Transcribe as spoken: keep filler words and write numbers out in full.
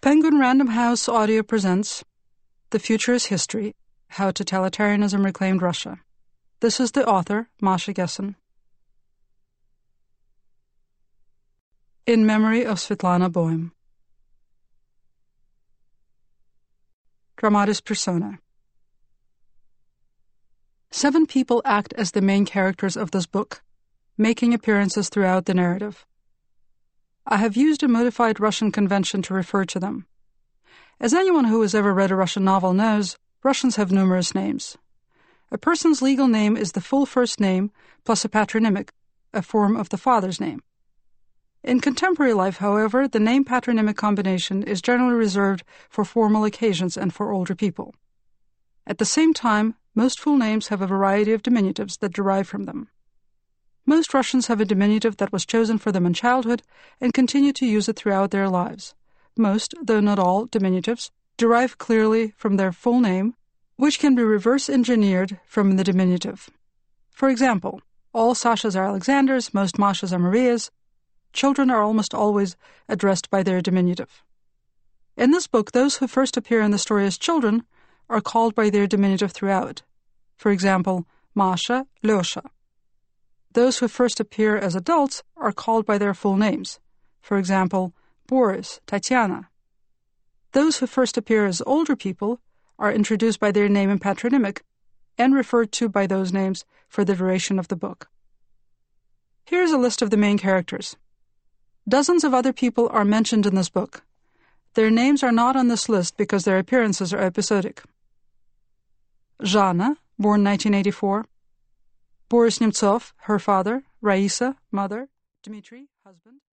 Penguin Random House Audio presents The Future is History, How Totalitarianism Reclaimed Russia. This is the author, Masha Gessen. In memory of Svetlana Boym. Dramatis Persona. Seven people act as the main characters of this book, making appearances throughout the narrative. I have used a modified Russian convention to refer to them. As anyone who has ever read a Russian novel knows, Russians have numerous names. A person's legal name is the full first name plus a patronymic, a form of the father's name. In contemporary life, however, the name-patronymic combination is generally reserved for formal occasions and for older people. At the same time, most full names have a variety of diminutives that derive from them. Most Russians have a diminutive that was chosen for them in childhood and continue to use it throughout their lives. Most, though not all, diminutives derive clearly from their full name, which can be reverse-engineered from the diminutive. For example, all Sashas are Alexanders, most Mashas are Marias. Children are almost always addressed by their diminutive. In this book, those who first appear in the story as children are called by their diminutive throughout. For example, Masha, Lyosha. Those who first appear as adults are called by their full names. For example, Boris, Tatiana. Those who first appear as older people are introduced by their name and patronymic and referred to by those names for the duration of the book. Here is a list of the main characters. Dozens of other people are mentioned in this book. Their names are not on this list because their appearances are episodic. Zhana, born nineteen eighty-four. Boris Nemtsov, her father. Raisa, mother. Dmitry, husband.